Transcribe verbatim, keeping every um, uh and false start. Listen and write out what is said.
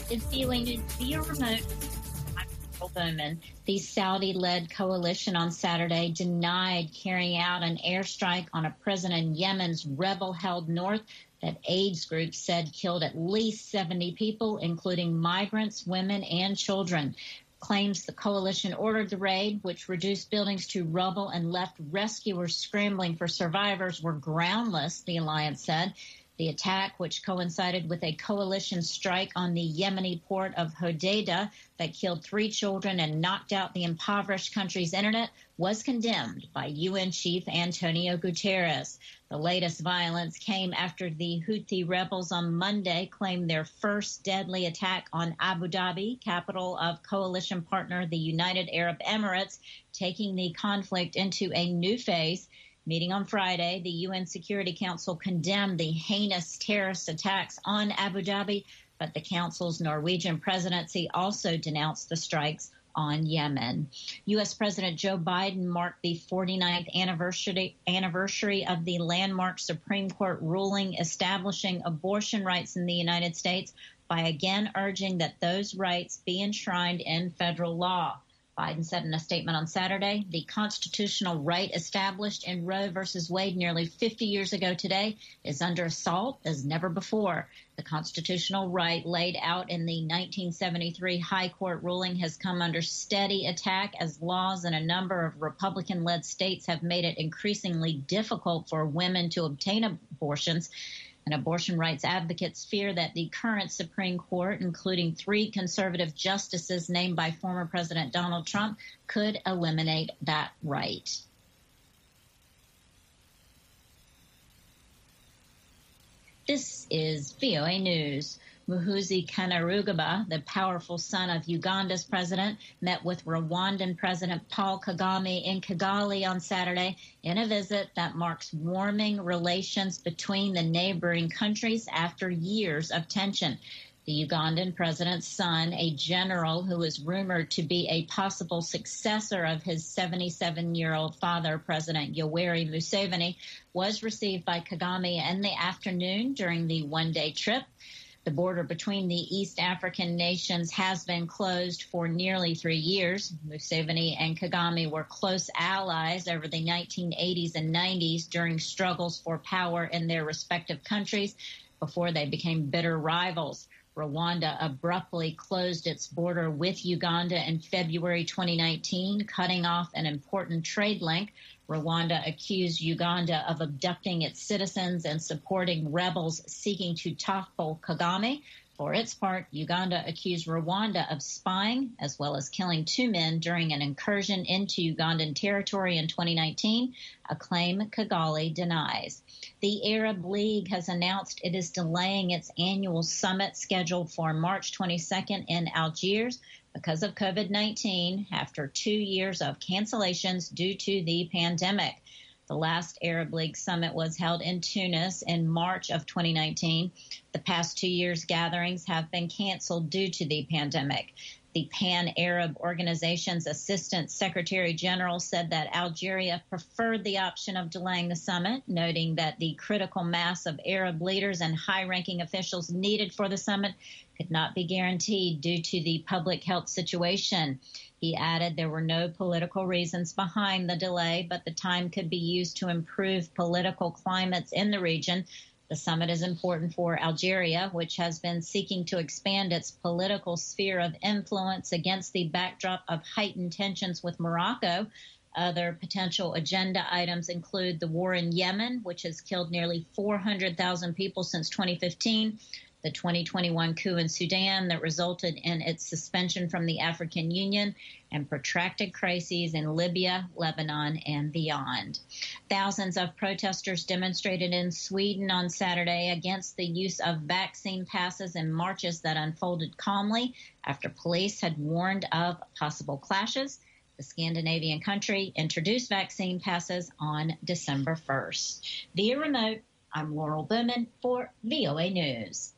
is viewing News via remote. I'm Laurel Bowman. The Saudi-led coalition on Saturday denied carrying out an airstrike on a prison in Yemen's rebel-held north that AIDS groups said killed at least seventy people, including migrants, women, and children. Claims the coalition ordered the raid, which reduced buildings to rubble and left rescuers scrambling for survivors, were groundless, the alliance said. The attack, which coincided with a coalition strike on the Yemeni port of Hodeidah that killed three children and knocked out the impoverished country's internet, was condemned by U N Chief Antonio Guterres. The latest violence came after the Houthi rebels on Monday claimed their first deadly attack on Abu Dhabi, capital of coalition partner the United Arab Emirates, taking the conflict into a new phase. Meeting on Friday, the U N Security Council condemned the heinous terrorist attacks on Abu Dhabi, but the Council's Norwegian presidency also denounced the strikes on Yemen. U S. President Joe Biden marked the forty-ninth anniversary, anniversary of the landmark Supreme Court ruling establishing abortion rights in the United States by again urging that those rights be enshrined in federal law. Biden said in a statement on Saturday, the constitutional right established in Roe versus Wade nearly fifty years ago today is under assault as never before. The constitutional right laid out in the nineteen seventy-three High Court ruling has come under steady attack as laws in a number of Republican-led states have made it increasingly difficult for women to obtain abortions. And abortion rights advocates fear that the current Supreme Court, including three conservative justices named by former President Donald Trump, could eliminate that right. This is V O A News. Muhoozi Kainerugaba, the powerful son of Uganda's president, met with Rwandan President Paul Kagame in Kigali on Saturday in a visit that marks warming relations between the neighboring countries after years of tension. The Ugandan president's son, a general who is rumored to be a possible successor of his seventy-seven-year-old father, President Yoweri Museveni, was received by Kagame in the afternoon during the one-day trip. The border between the East African nations has been closed for nearly three years. Museveni and Kagame were close allies over the nineteen eighties and nineties during struggles for power in their respective countries before they became bitter rivals. Rwanda abruptly closed its border with Uganda in February twenty nineteen, cutting off an important trade link. Rwanda accused Uganda of abducting its citizens and supporting rebels seeking to topple Kagame. For its part, Uganda accused Rwanda of spying as well as killing two men during an incursion into Ugandan territory in twenty nineteen, a claim Kigali denies. The Arab League has announced it is delaying its annual summit scheduled for March twenty-second in Algiers because of COVID nineteen after two years of cancellations due to the pandemic. The last Arab League summit was held in Tunis in March of twenty nineteen. The past two years' gatherings have been canceled due to the pandemic. The Pan-Arab Organization's Assistant Secretary General said that Algeria preferred the option of delaying the summit, noting that the critical mass of Arab leaders and high-ranking officials needed for the summit could not be guaranteed due to the public health situation. He added there were no political reasons behind the delay, but the time could be used to improve political climates in the region. The summit is important for Algeria, which has been seeking to expand its political sphere of influence against the backdrop of heightened tensions with Morocco. Other potential agenda items include the war in Yemen, which has killed nearly four hundred thousand people since twenty fifteen, the twenty twenty-one coup in Sudan that resulted in its suspension from the African Union, and protracted crises in Libya, Lebanon, and beyond. Thousands of protesters demonstrated in Sweden on Saturday against the use of vaccine passes in marches that unfolded calmly after police had warned of possible clashes. The Scandinavian country introduced vaccine passes on December first. Via remote, I'm Laurel Bowman for V O A News.